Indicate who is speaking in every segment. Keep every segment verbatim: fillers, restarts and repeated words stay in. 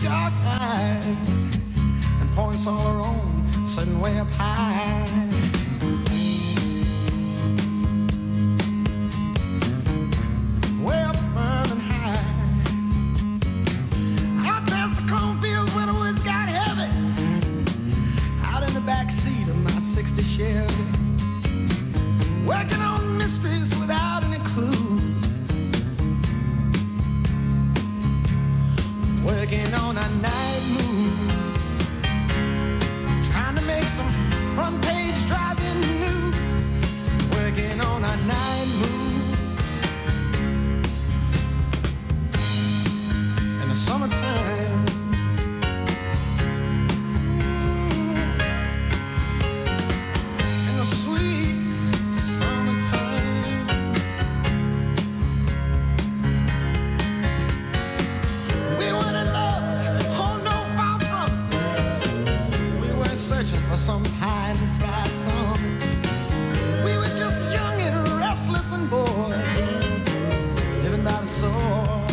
Speaker 1: dark eyes and points all her own, sitting way up high. Way up firm and high. Out past the cornfields where the woods got heavy. Out in the back seat of my sixty Chevy. Working on mysteries without any clues. Working on our night moves. Trying to make some front page driving news. Working on our night moves. In the summertime. In the sweet for some pie in the sky song. We were just young and restless and bored, living by the sword.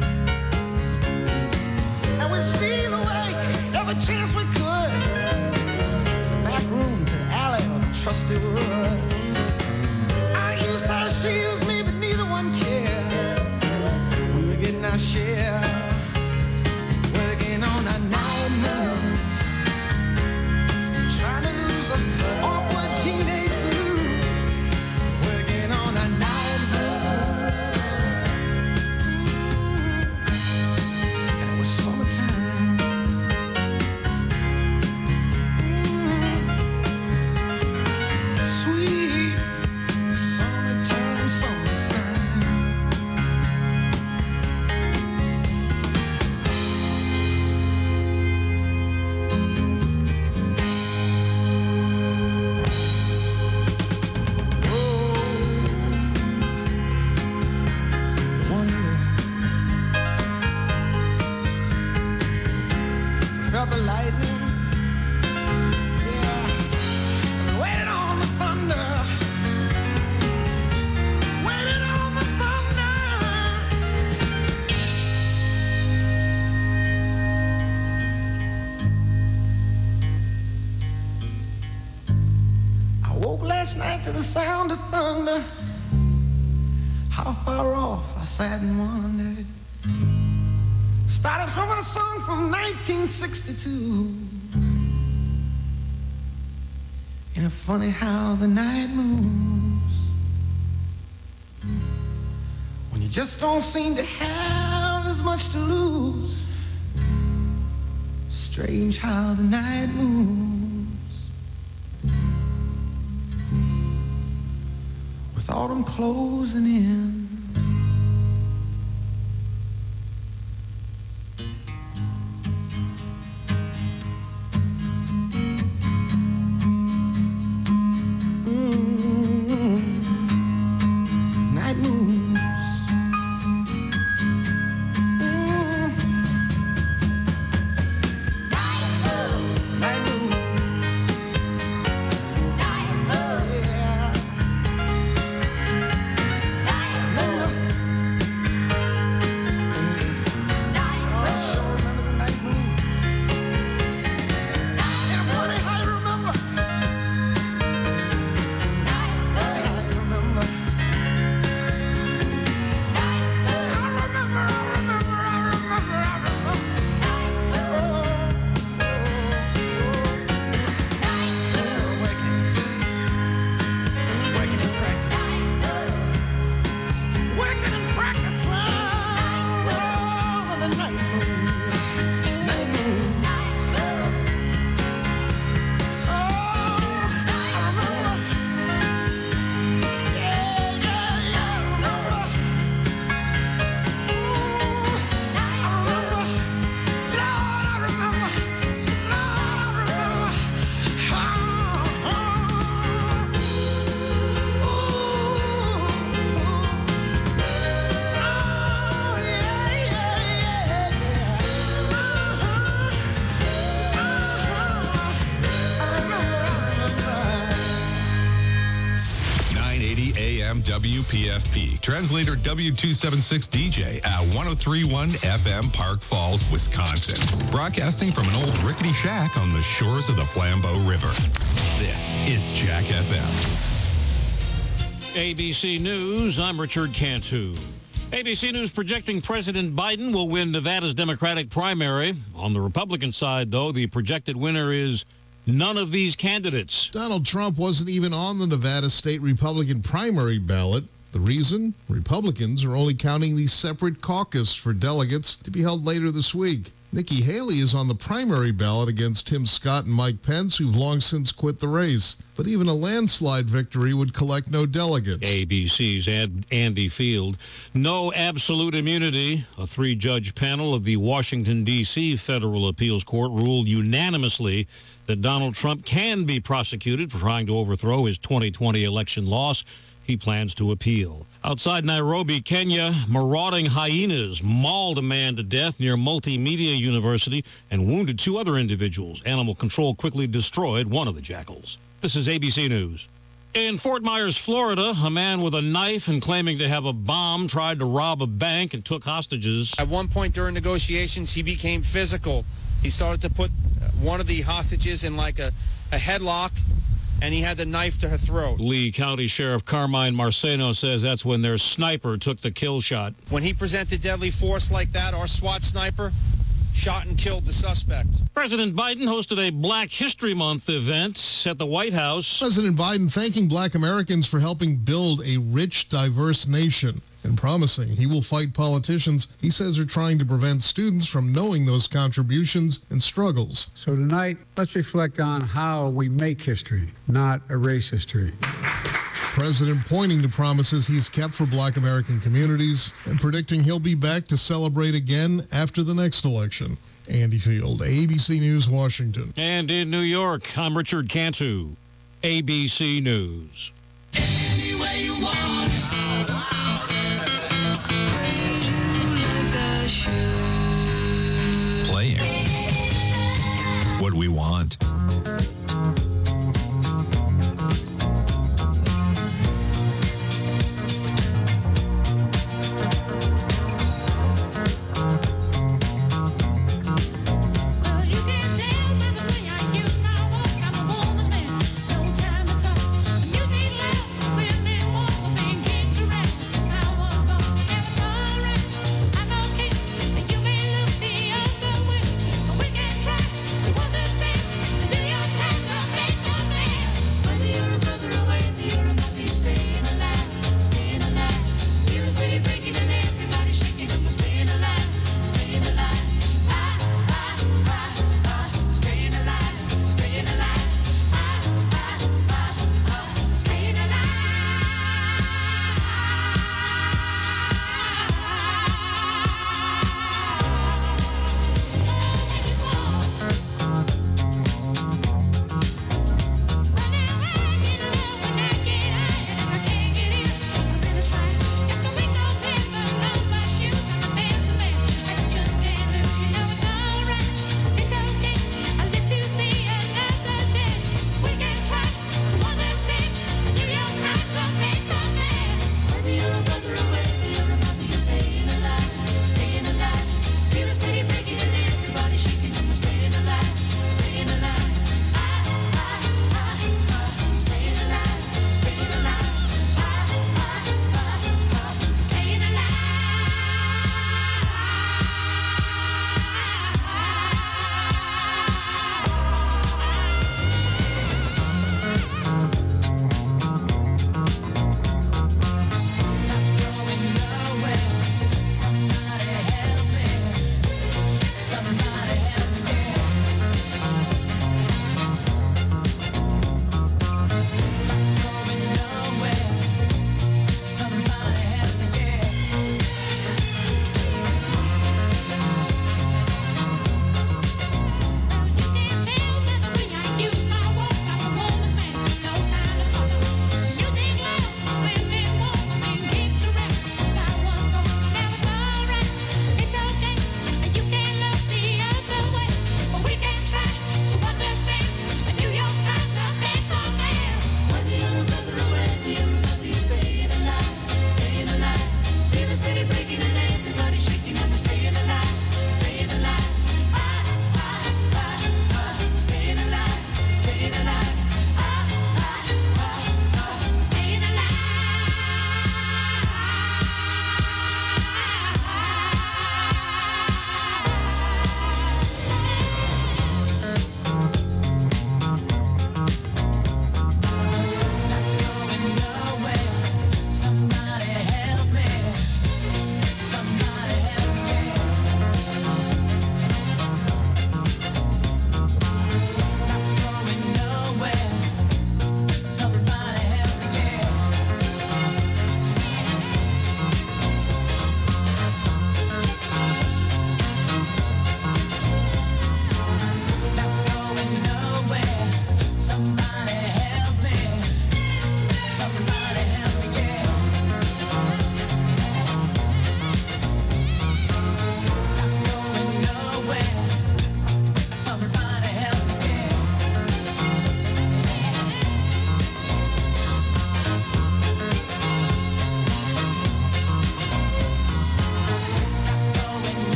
Speaker 1: And we steal away every chance we could, to the back room, to the alley, or the trusty woods. I used her, she used me, but neither one cared. We were getting our share, working on our night moves. Awkward teenage blues, working on our night moves. And it was summertime. Sweet summertime, summertime. Felt the lightning, yeah. Waited on the thunder, waited on the thunder. I woke last night to the sound of thunder. How far off I sat and wondered. Started humming a song from nineteen sixty-two. Ain't it funny how the night moves, when you just don't seem to have as much to lose. Strange how the night moves, with autumn closing in. Night
Speaker 2: W P F P, translator W two seventy-six D J at one oh three point one F M, Park Falls, Wisconsin. Broadcasting from an old rickety shack on the shores of the Flambeau River. This is Jack F M.
Speaker 3: A B C News, I'm Richard Cantu. A B C News projecting President Biden will win Nevada's Democratic primary. On the Republican side, though, the projected winner is none of these candidates.
Speaker 4: Donald Trump wasn't even on the Nevada state Republican primary ballot. The reason? Republicans are only counting the separate caucus for delegates to be held later this week. Nikki Haley is on the primary ballot against Tim Scott and Mike Pence, who've long since quit the race. But even a landslide victory would collect no delegates.
Speaker 3: A B C's Andy Field. No absolute immunity. A three-judge panel of the Washington, D C Federal Appeals Court ruled unanimously that Donald Trump can be prosecuted for trying to overthrow his twenty twenty election loss. He plans to appeal. Outside Nairobi, Kenya, marauding hyenas mauled a man to death near Multimedia University and wounded two other individuals. Animal control quickly destroyed one of the jackals. This is A B C News. In Fort Myers, Florida, a man with a knife and claiming to have a bomb tried to rob a bank and took hostages.
Speaker 5: At one point during negotiations, he became physical. He started to put one of the hostages in like a, a headlock, and he had the knife to her throat.
Speaker 3: Lee County Sheriff Carmine Marceno says that's when their sniper took the kill shot.
Speaker 5: When he presented deadly force like that, our SWAT sniper shot and killed the suspect.
Speaker 3: President Biden hosted a Black History Month event at the White House.
Speaker 4: President Biden thanking Black Americans for helping build a rich, diverse nation and promising he will fight politicians he says are trying to prevent students from knowing those contributions and struggles.
Speaker 6: So tonight, let's reflect on how we make history, not erase history.
Speaker 4: President pointing to promises he's kept for Black American communities and predicting he'll be back to celebrate again after the next election. Andy Field, A B C News, Washington.
Speaker 3: And in New York, I'm Richard Cantu, A B C News.
Speaker 1: Any way you want it.
Speaker 2: Playing what we want.
Speaker 1: New York Times.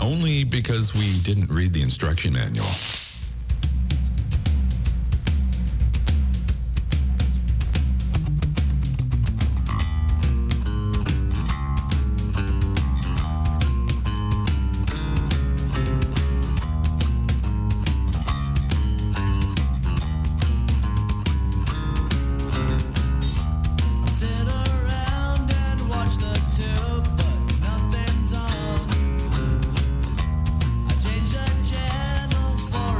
Speaker 2: only because we didn't read the instruction manual.
Speaker 1: Change the channels for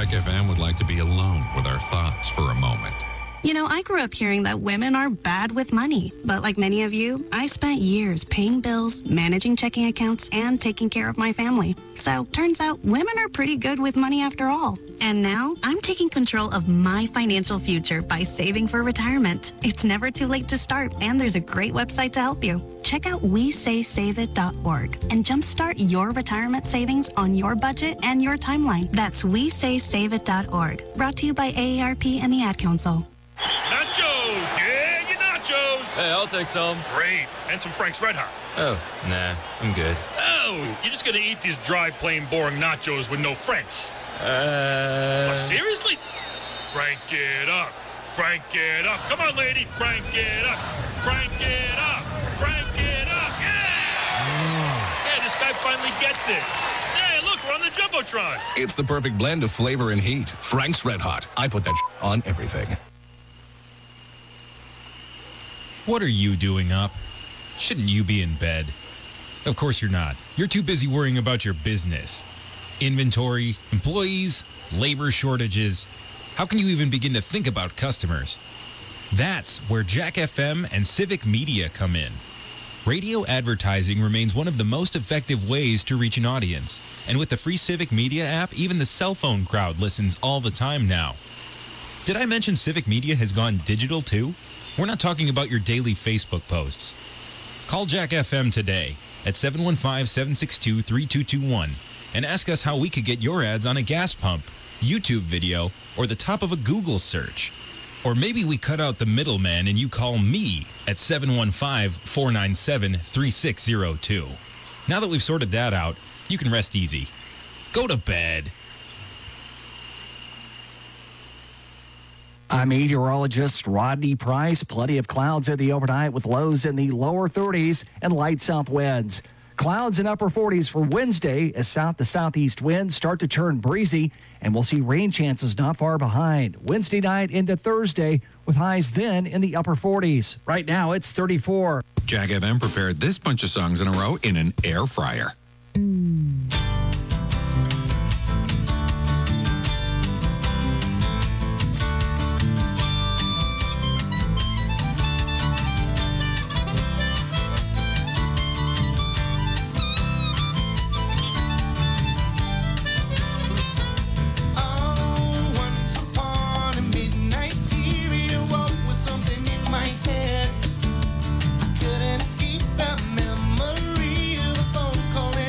Speaker 2: Jack F M would like to be alone with our thoughts for a moment.
Speaker 7: You know, I grew up hearing that women are bad with money. But like many of you, I spent years paying bills, managing checking accounts, and taking care of my family. So turns out women are pretty good with money after all. And now I'm taking control of my financial future by saving for retirement. It's never too late to start, and there's a great website to help you. Check out we say save it dot org and jumpstart your retirement savings on your budget and your timeline. That's we say save it dot org. Brought to you by A A R P and the Ad Council.
Speaker 8: Nachos! Yeah, your nachos!
Speaker 9: Hey, I'll take some.
Speaker 8: Great. And some Frank's Red Hot.
Speaker 9: Oh, nah, I'm good.
Speaker 8: Oh, you're just gonna eat these dry, plain, boring nachos with no Franks.
Speaker 9: Uh...
Speaker 8: Oh, seriously? Frank it up. Frank it up. Come on, lady. Frank it up. Frank it up. Frank it up. Yeah! Yeah, this guy finally gets it. Hey, look, we're on the Jumbotron.
Speaker 10: It's the perfect blend of flavor and heat. Frank's Red Hot. I put that on everything.
Speaker 11: What are you doing up? Shouldn't you be in bed? Of course you're not. You're too busy worrying about your business. Inventory, employees, labor shortages. How can you even begin to think about customers? That's where Jack F M and Civic Media come in. Radio advertising remains one of the most effective ways to reach an audience. And with the free Civic Media app, even the cell phone crowd listens all the time now. Did I mention Civic Media has gone digital too? We're not talking about your daily Facebook posts. Call Jack F M today at seven one five, seven six two, three two two one and ask us how we could get your ads on a gas pump, YouTube video, or the top of a Google search. Or maybe we cut out the middleman and you call me at seven one five, four nine seven, three six zero two. Now that we've sorted that out, you can rest easy. Go to bed.
Speaker 12: I'm meteorologist Rodney Price. Plenty of clouds in the overnight with lows in the lower thirties and light south winds. Clouds in upper forties for Wednesday as south to southeast winds start to turn breezy, and we'll see rain chances not far behind. Wednesday night into Thursday with highs then in the upper forties. Right now it's thirty-four.
Speaker 2: Jack F M prepared this bunch of songs in a row in an air fryer.
Speaker 1: Escape that memory of a phone call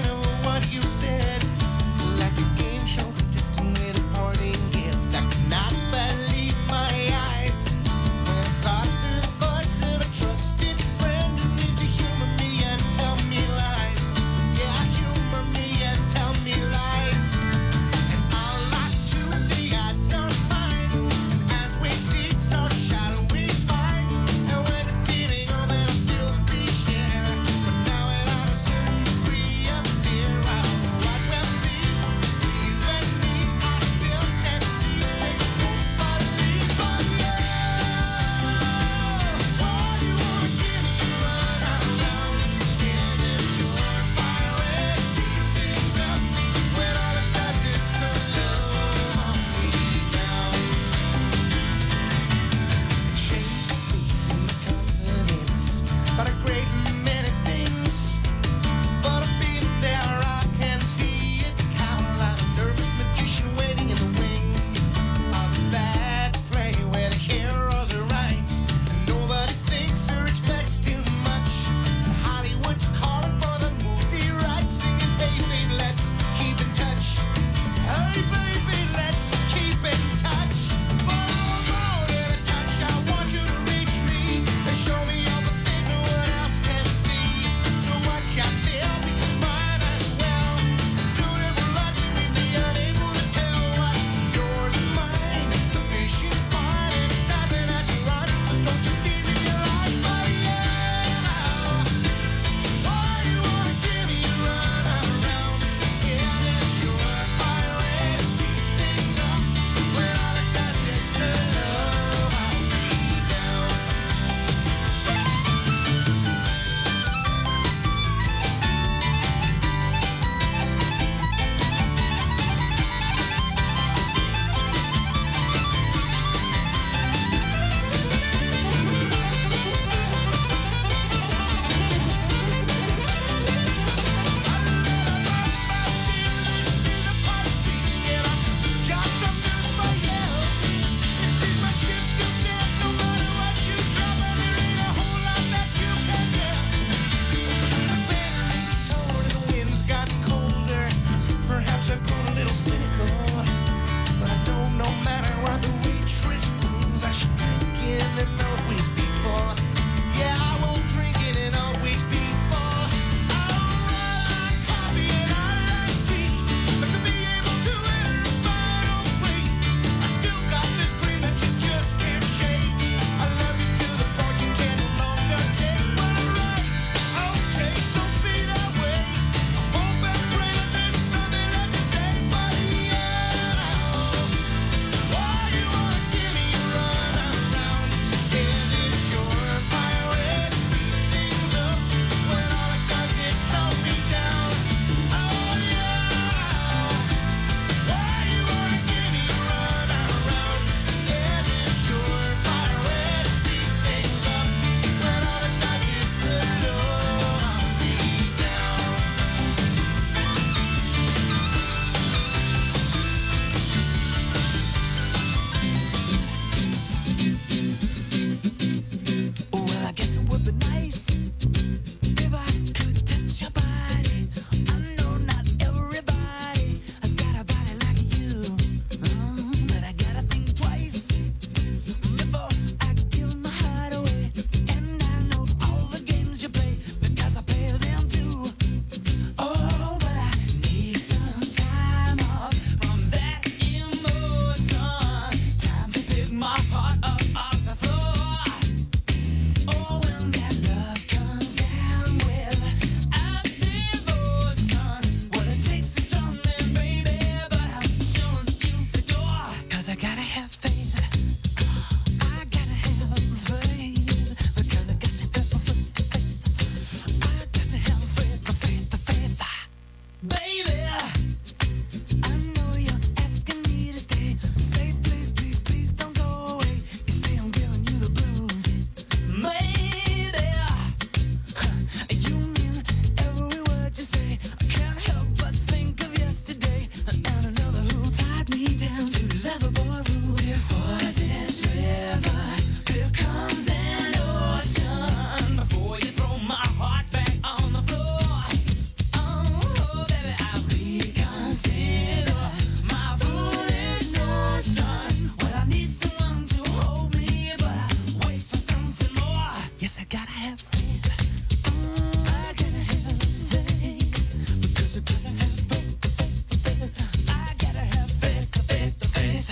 Speaker 1: Yes, I gotta have faith. I gotta have faith. Because I gotta have faith, faith, faith. I gotta have faith, faith, faith.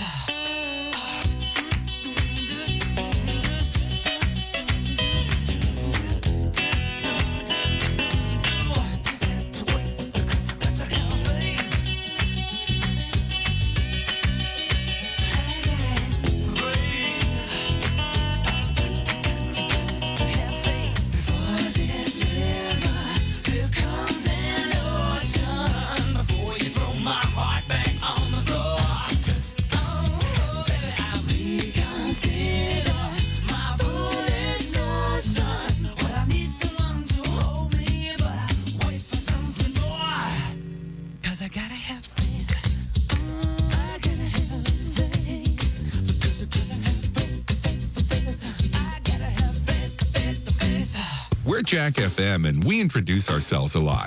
Speaker 2: We're Jack F M, and we introduce ourselves a lot.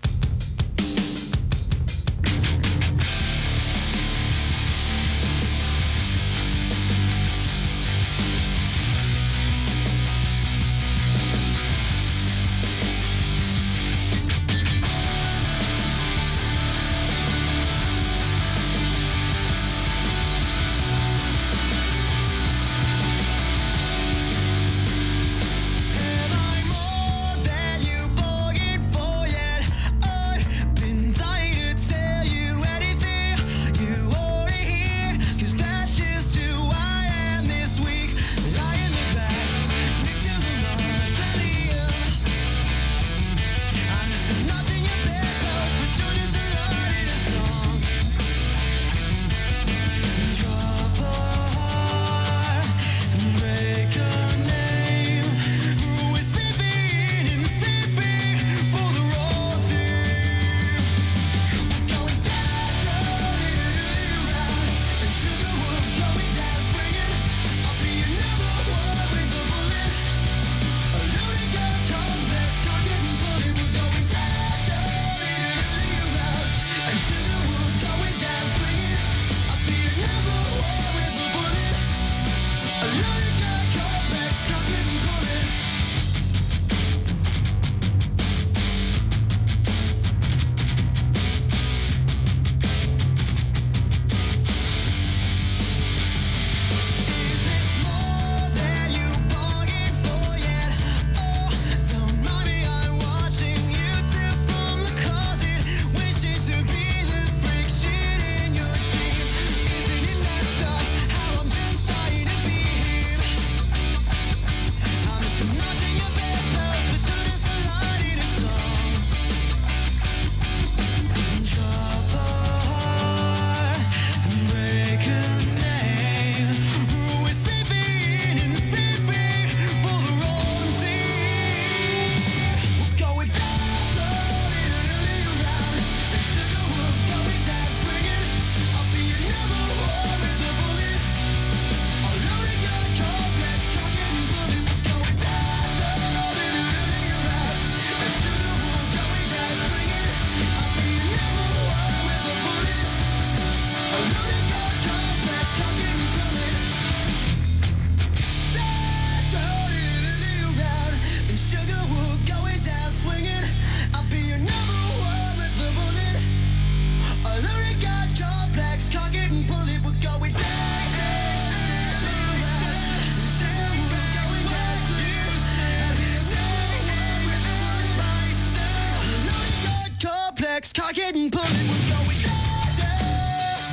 Speaker 1: Cock it and pull it, we're going down, down,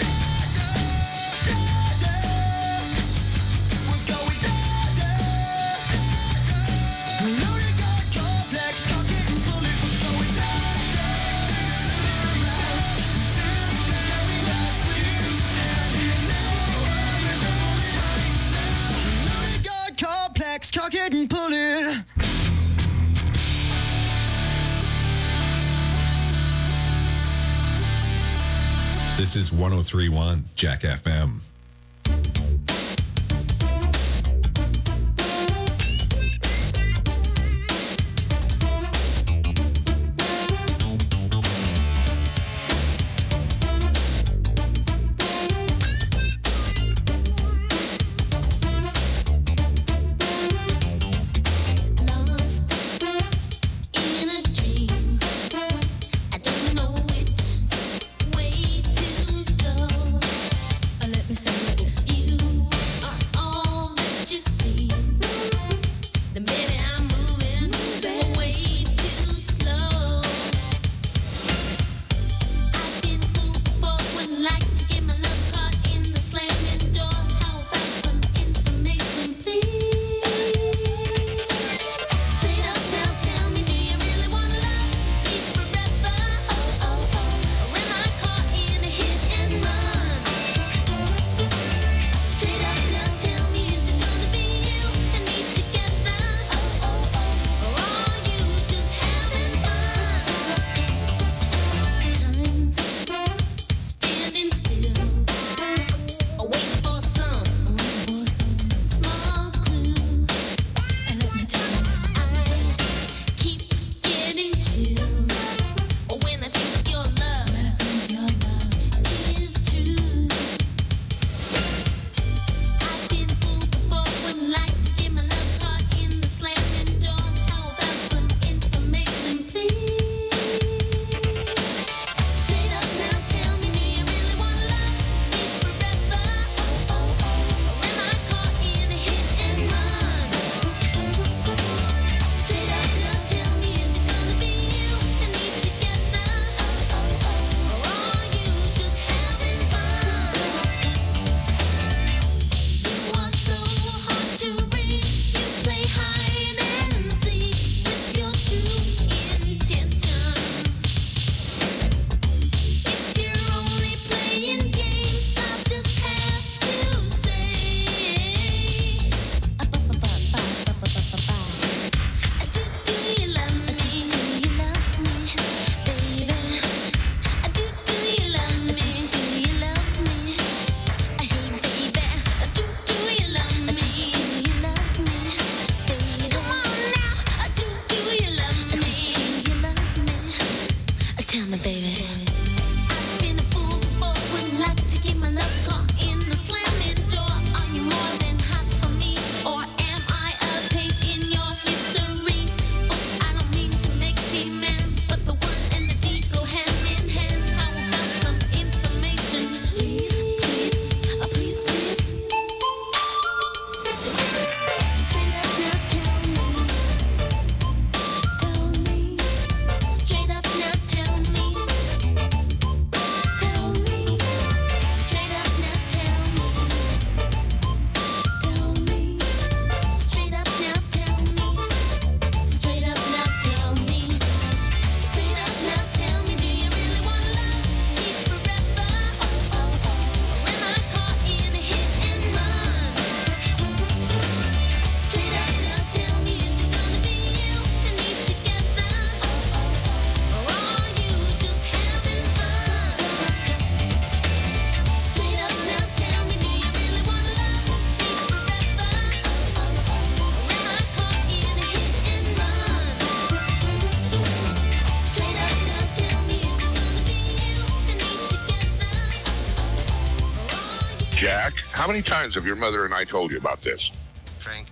Speaker 1: down, down. We're going down, down, down. Loaded got complex, cock it and pull it, we're going down, down, down. We're going down, sweet. Loaded got complex, cock it and pull it.
Speaker 2: This is one oh three point one Jack F M.
Speaker 13: Jack, how many times have your mother and I told you about this?
Speaker 14: Frank.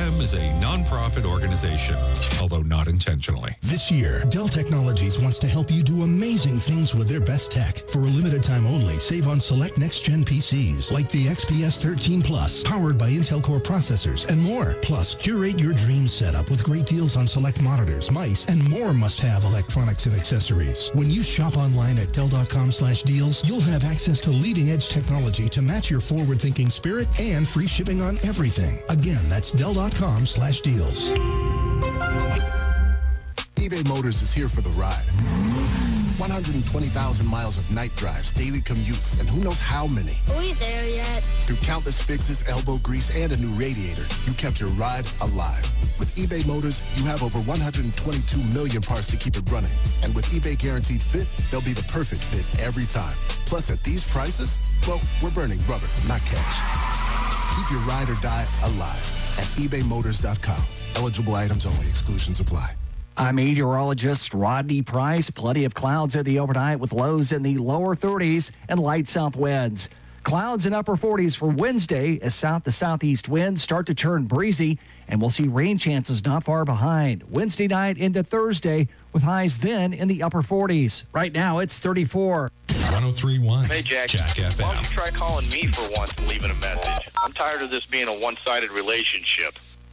Speaker 2: M is a nonprofit organization, although not intentionally.
Speaker 14: This year, Dell Technologies wants to help you do amazing things with their best tech. For a limited time only, save on select next-gen P Cs like the X P S thirteen Plus, powered by Intel Core processors, and more. Plus, curate your dream setup with great deals on select monitors, mice, and more must-have electronics and accessories. When you shop online at Dell.com slash deals, you'll have access to leading-edge technology to match your forward-thinking spirit and free shipping on everything. Again, that's Dell.com slash deals.
Speaker 15: eBay Motors is here for the ride. one hundred twenty thousand miles of night drives, daily commutes, and who knows how many.
Speaker 16: Are we there yet?
Speaker 15: Through countless fixes, elbow grease, and a new radiator, you kept your ride alive. With eBay Motors, you have over one hundred twenty-two million parts to keep it running. And with eBay Guaranteed Fit, they'll be the perfect fit every time. Plus, at these prices, well, we're burning rubber, not cash. Keep your ride or die alive at ebay motors dot com. Eligible items only. Exclusions apply.
Speaker 12: I'm meteorologist Rodney Price. Plenty of clouds in the overnight with lows in the lower thirties and light south winds. Clouds in upper forties for Wednesday as south to southeast winds start to turn breezy, and we'll see rain chances not far behind. Wednesday night into Thursday with highs then in the upper forties. Right now it's thirty-four.
Speaker 2: one oh three point one
Speaker 17: Hey, Jack.
Speaker 2: Jack F M.
Speaker 17: Why don't you try calling me for once and leaving a message? I'm tired of this being a one-sided relationship.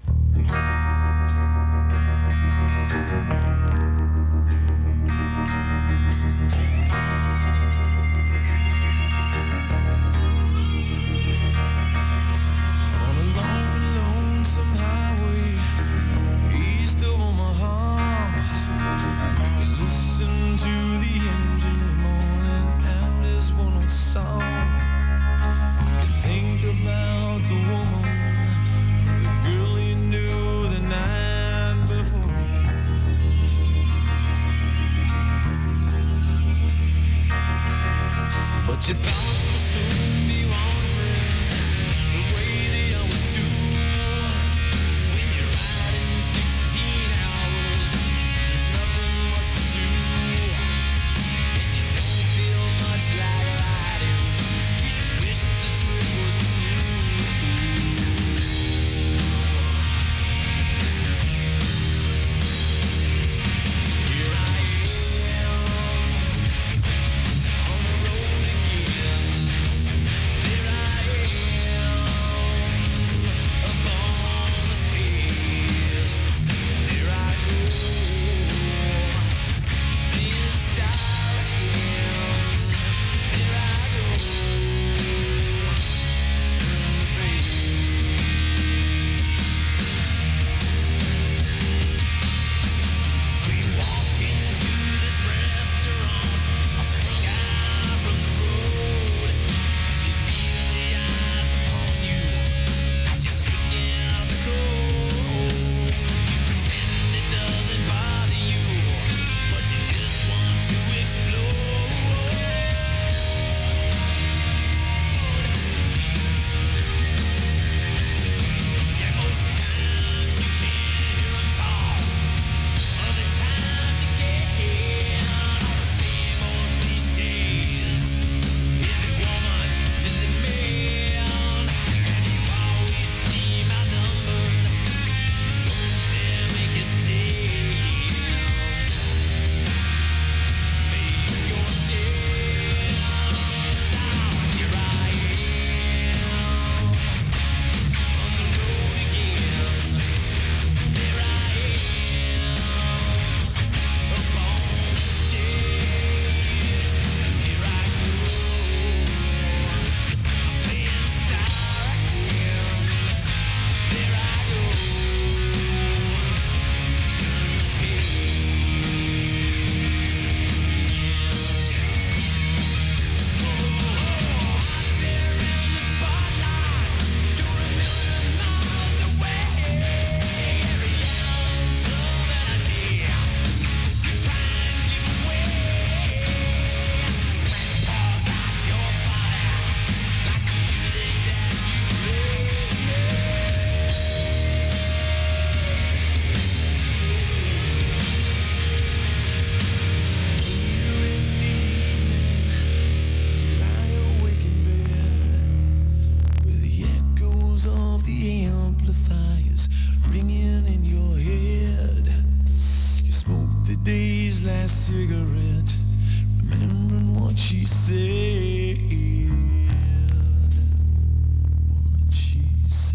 Speaker 1: You thought you'd soon be wondering the way they always do. When you're riding sixteen hours, there's nothing much to do. And you don't feel much like riding, you just wish the trip was through. Here I am on the road again. day's last cigarette, remembering what she said. What she said.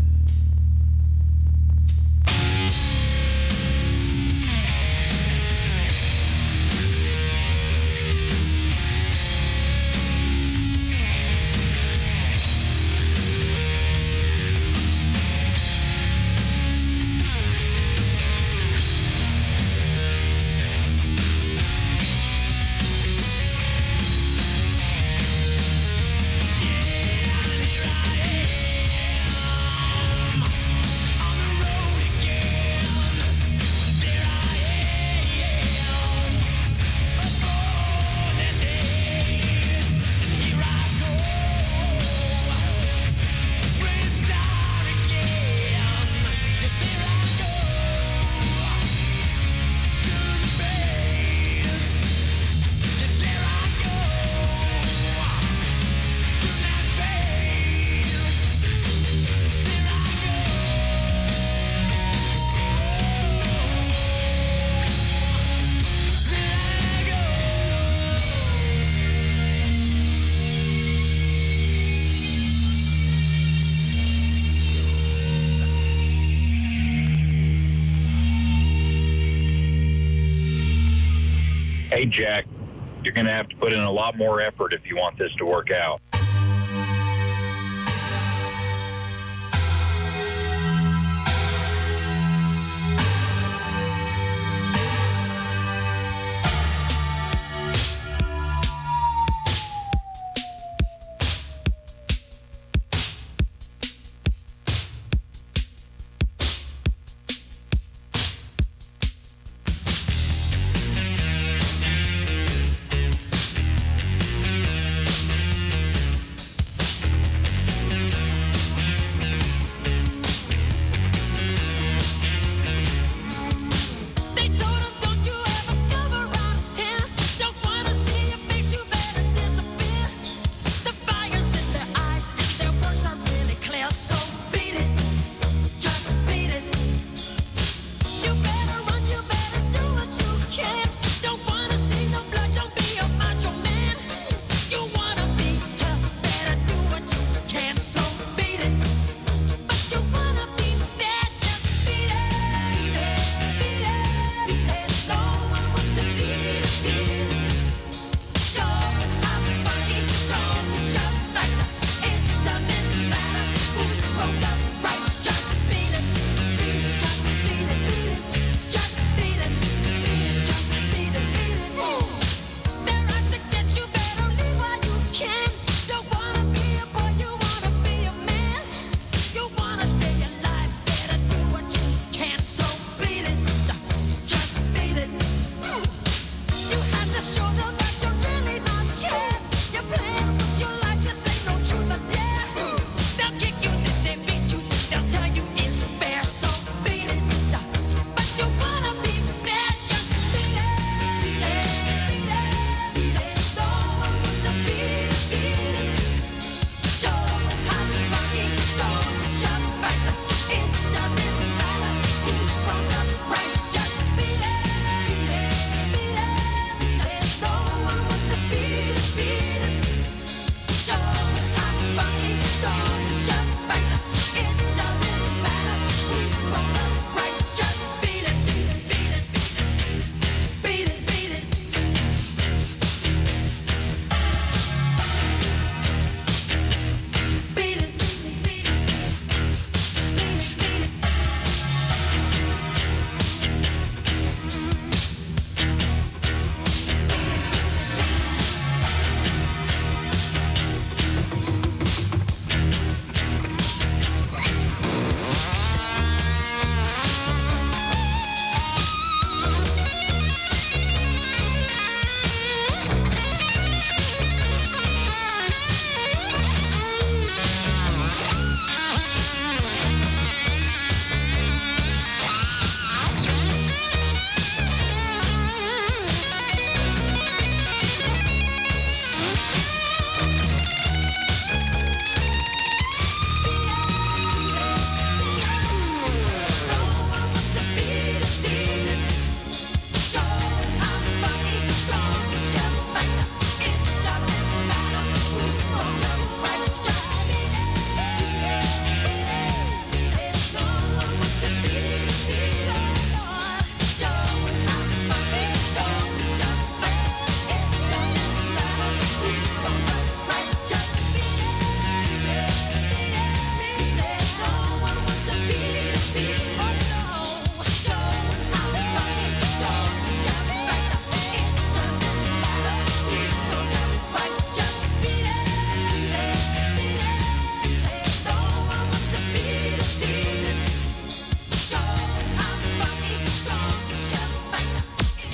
Speaker 16: Hey, Jack, you're going to have to put in a lot more effort if you want this to work out.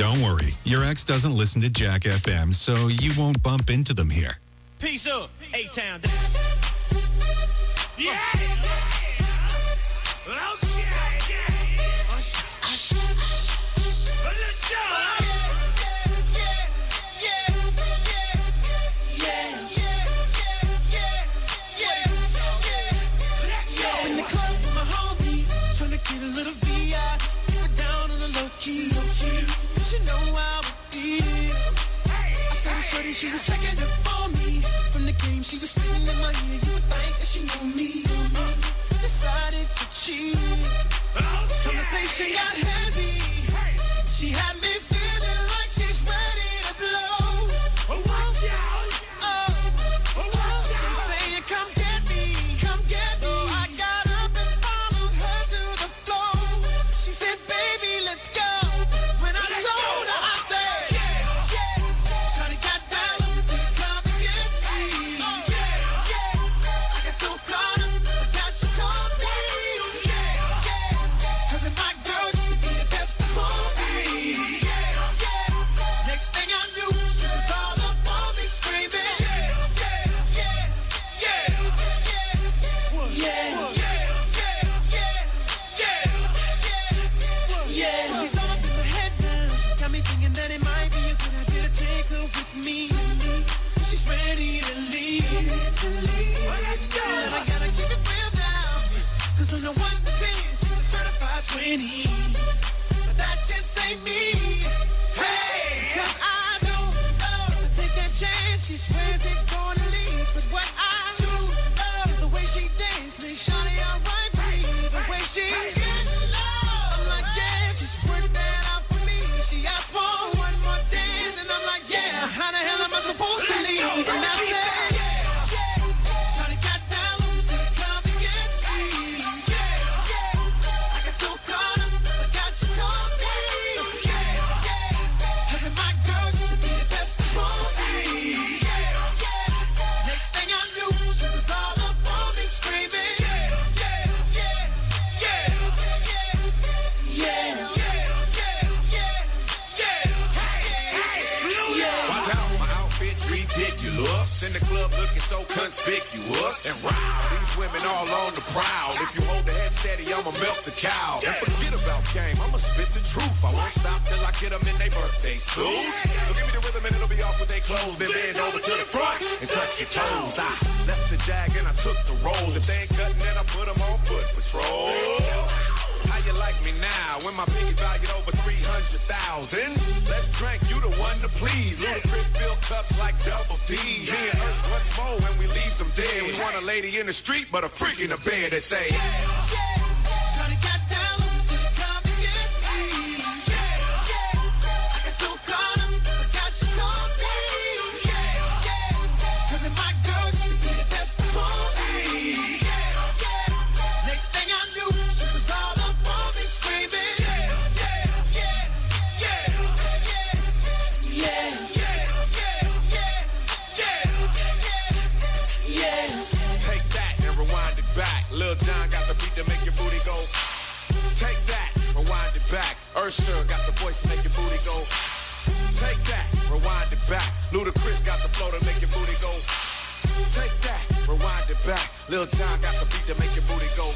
Speaker 2: Don't worry. Your ex doesn't listen to Jack F M, so you won't bump into them here.
Speaker 1: Peace up, A-Town. Yeah! She was checking up for me from the game. She was sitting in my ear. You would think that she knew me. Decided to cheat. Conversation got heavy. She had me feeling like she's ready to blow. Oh, watch out! Oh, oh, watch out! She's saying, "Come get me, come get me." So I got up and followed her to the floor. She said, "Baby, let's go." When I told her, I said. But that just ain't me. Hey, 'cause I don't know. Take that chance, she swears it's gonna leave. But what I do love is the way she dance. Make Shawty outright breathe. The way she get low. I'm like, yeah, just work that out for me. She asked for one more dance, and I'm like, yeah, how the hell am I supposed to leave? And I said,
Speaker 18: in the club looking so conspicuous. And wow, these women all on the prowl. If you hold the head steady, I'ma milk the cow. And forget about game, I'ma spit the truth. I won't stop till I get them in their birthday suits. So give me the rhythm and it'll be off with their clothes. Then bend over to the front and touch your toes. I left the jag and I took the rolls. If they ain't cutting, then I put them on foot patrol. How you like me now when my piggy's valued over three hundred thousand? Let's drink, you the one to please. Ludacris fill cups like double D. Me and Ursh once more when we leave them dead. We want a lady in the street, but a freak in the bed that say, yeah, yeah. Tryna get down, so come and get me. Yeah, yeah. I got so caught up, I got you told me. Yeah, yeah. 'Cause if my girl, she be the best of all me. Yeah, yeah. Next thing I knew, she was all up on me screaming. Yeah, yeah, yeah, yeah, yeah, yeah, yeah. Take that and rewind it back. Lil Jon got the beat to make your booty go. Take that, rewind it back. Usher got the voice to make your booty go. Take that, rewind it back. Ludacris got the flow to make your booty go. Take that, rewind it back. Lil Jon got the beat to make your booty go.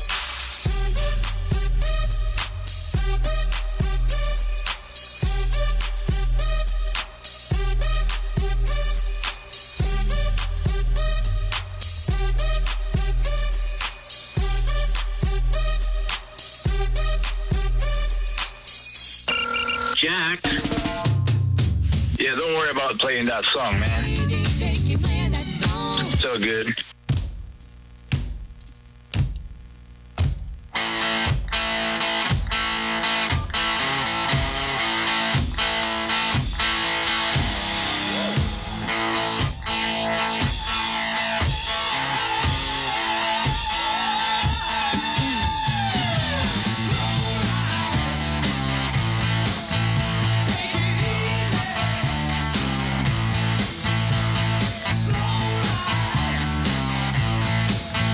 Speaker 16: Jack. Yeah, don't worry about playing that song, man. So good.